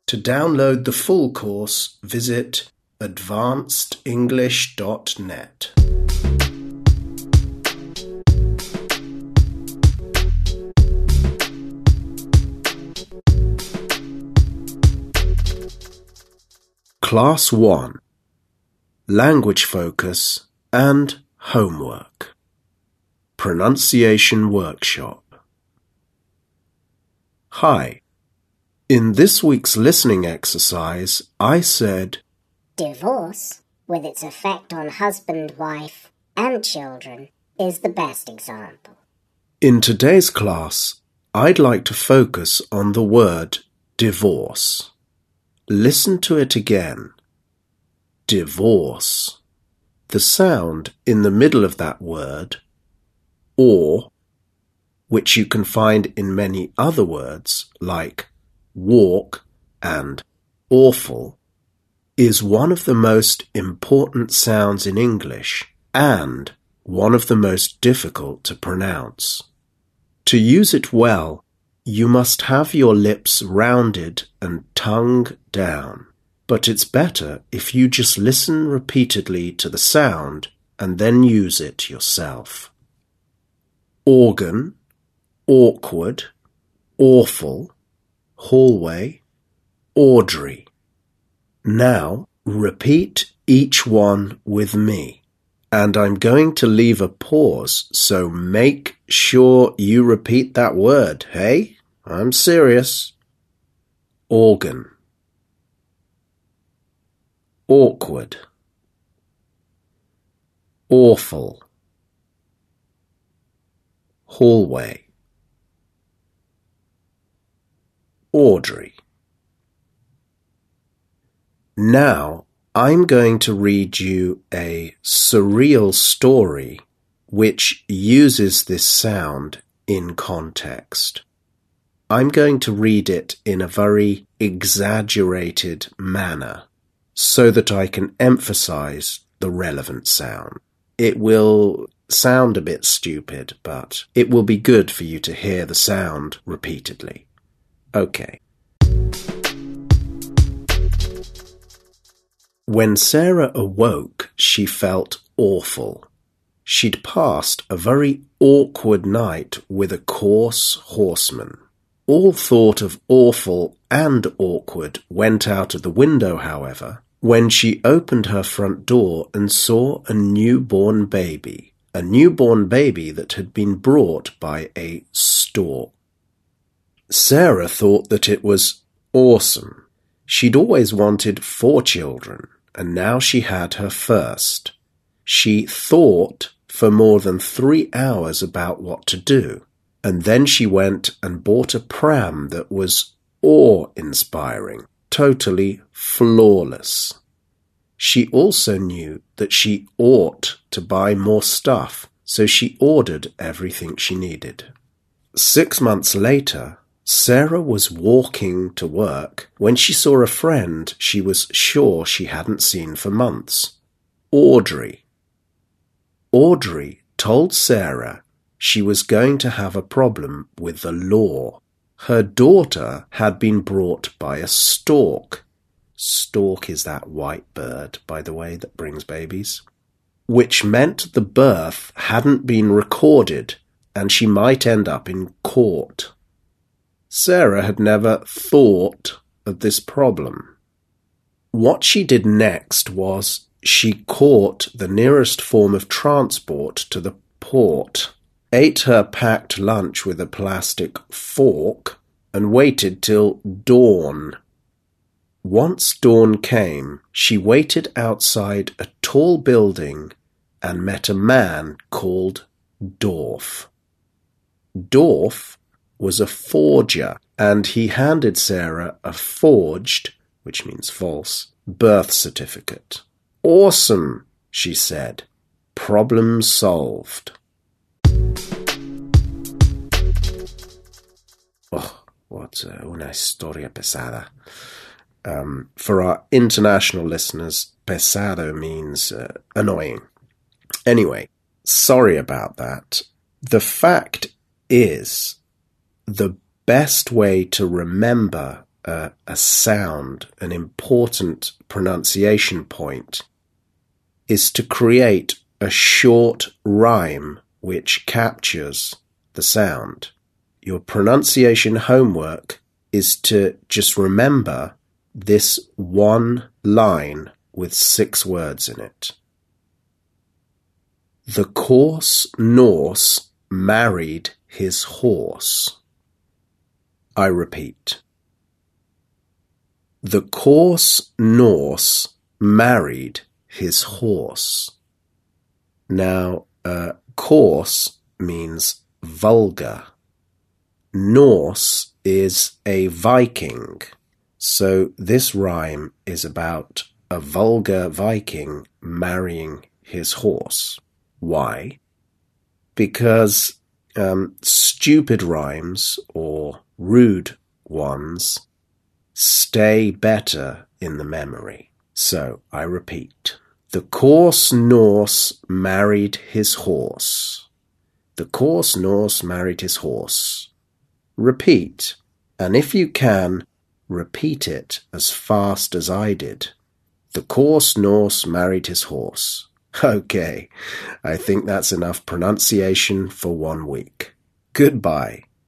To download the full course, visit advancedenglish.net. Class 1. Language Focus and Homework. Pronunciation Workshop. Hi. In this week's listening exercise, I said, divorce, with its effect on husband, wife, and children, is the best example. In today's class, I'd like to focus on the word divorce. Listen to it again. Divorce. The sound in the middle of that word, or, which you can find in many other words like walk and awful, is one of the most important sounds in English and one of the most difficult to pronounce. To use it well, you must have your lips rounded and tongue down, but it's better if you just listen repeatedly to the sound and then use it yourself. Organ, awkward, awful, hallway, Audrey. Now repeat each one with me. And I'm going to leave a pause, so make sure you repeat that word, hey? I'm serious. Organ. Awkward. Awful. Hallway. Audrey. Now, I'm going to read you a surreal story which uses this sound in context. I'm going to read it in a very exaggerated manner so that I can emphasize the relevant sound. It will sound a bit stupid, but it will be good for you to hear the sound repeatedly. Okay. When Sarah awoke, she felt awful. She'd passed a very awkward night with a coarse horseman. All thought of awful and awkward went out of the window, however, when she opened her front door and saw a newborn baby that had been brought by a stork. Sarah thought that it was awesome. She'd always wanted 4 children. And now she had her first. She thought for more than 3 hours about what to do, and then she went and bought a pram that was awe-inspiring, totally flawless. She also knew that she ought to buy more stuff, so she ordered everything she needed. 6 months later, Sarah was walking to work when she saw a friend she was sure she hadn't seen for months, Audrey. Audrey told Sarah she was going to have a problem with the law. Her daughter had been brought by a stork. Stork is that white bird, by the way, that brings babies. Which meant the birth hadn't been recorded and she might end up in court. Sarah had never thought of this problem. What she did next was she caught the nearest form of transport to the port, ate her packed lunch with a plastic fork, and waited till dawn. Once dawn came, she waited outside a tall building and met a man called Dorf. Dorf was a forger, and he handed Sarah a forged, which means false, birth certificate. Awesome, she said. Problem solved. Oh, what una historia pesada. For our international listeners, pesado means annoying. Anyway, sorry about that. The fact is, the best way to remember a sound, an important pronunciation point, is to create a short rhyme which captures the sound. Your pronunciation homework is to just remember this one line with 6 words in it. The coarse Norse married his horse. I repeat. The coarse Norse married his horse. Now, coarse means vulgar. Norse is a Viking, so this rhyme is about a vulgar Viking marrying his horse. Why? Because stupid rhymes, or rude ones, stay better in the memory. So, I repeat. The coarse Norse married his horse. The coarse Norse married his horse. Repeat, and if you can, repeat it as fast as I did. The coarse Norse married his horse. Okay, I think that's enough pronunciation for 1 week. Goodbye.